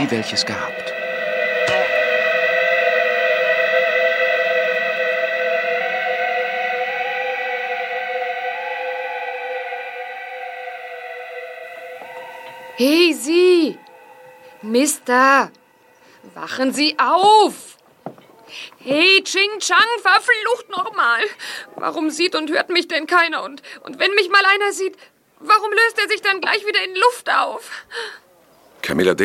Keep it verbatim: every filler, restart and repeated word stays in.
nie welches gehabt. Hey, Sie! Mister! Wachen Sie auf! Hey, Ching Chang, verflucht nochmal! Warum sieht und hört mich denn keiner? Und, und wenn mich mal einer sieht, warum löst er sich dann gleich wieder in Luft auf? Camilla